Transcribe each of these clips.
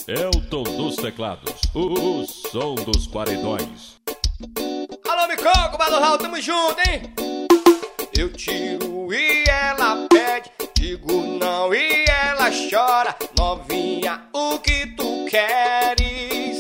Elton dos teclados, o som dos paredões. Alô, Micoco, Badorral, tamo junto, hein? Eu tiro e ela pede, digo não e ela chora. Novinha, o que tu queres?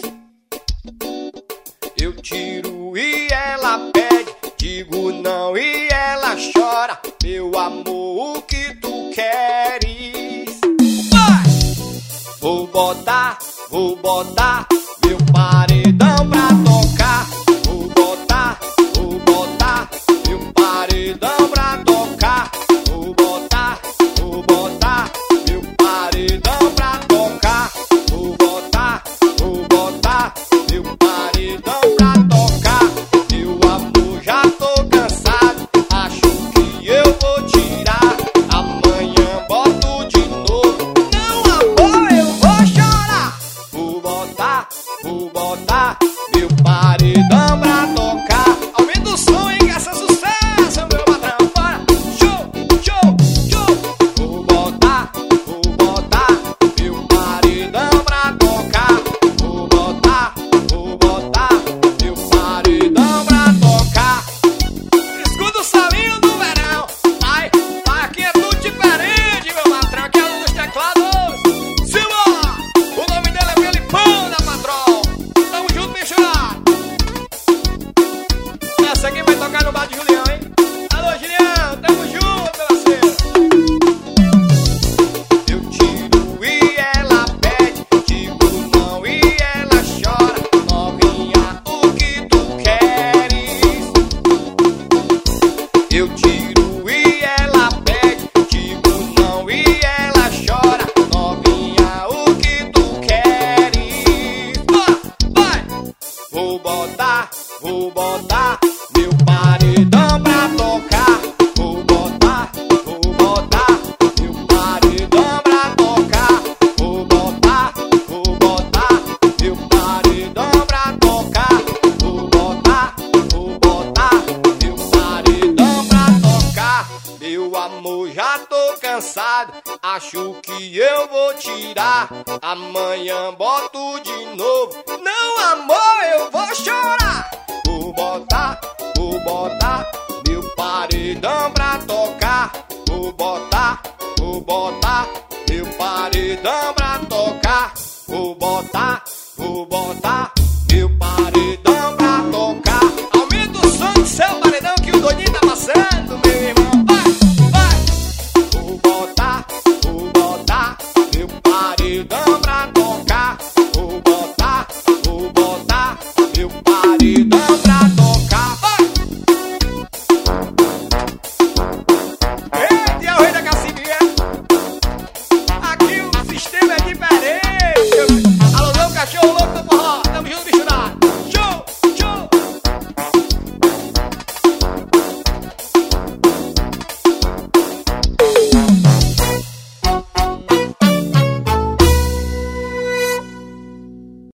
Eu tiro e ela pede, digo não e ela chora. Meu amor, o que tu queres? Vai! Vou botar meu paredão pra tocar. Vou botar meu paredão pra tocar. Vou botar meu paredão pra tocar. Vou botar meu paredão pra tocar. Meu amor, já tô cansado, acho que eu vou tirar. Amanhã boto de novo. Não, amor, eu vou chorar. Vou botar meu paredão pra tocar. Aumenta o som, hein, que essa sucesso, meu patrão. Bora, show. Vou botar meu paredão pra tocar. Vou botar meu paredão pra tocar. Escuta o salinho do verão. Vai, aqui é tudo diferente, meu patrão. Aqui é um dos teclados. Simbora! O nome dele é Felipão da Patrol. Tamo junto, misturado. Essa aqui vai tocar no bar de Julião, hein? Alô, Julião, tamo junto, meu parceiro. Eu tiro e ela pede, digo não e ela chora. Novinha, o que tu queres? Eu tiro e ela pede, digo não e ela chora. Novinha, o que tu queres? Vai! Vou botar meu paredão pra tocar. Vou botar meu paredão pra tocar. Vou botar meu paredão pra tocar. Vou botar meu paredão pra tocar. Meu amor, já tô cansado, acho que eu vou tirar. Amanhã boto de novo. Não, amor, eu vou chorar. Vou botar meu paredão pra tocar. Vou botar meu paredão pra tocar. Vou botar meu paredão pra tocar. Aumenta o som do seu paredão que o doidinho tá passando, meu irmão. Vai! Vou botar meu paredão pra tocar. Vou botar meu paredão pra tocar. Vai! Eita, é o rei da cacimbinha. Aqui o sistema é diferente. Alô, cachorro.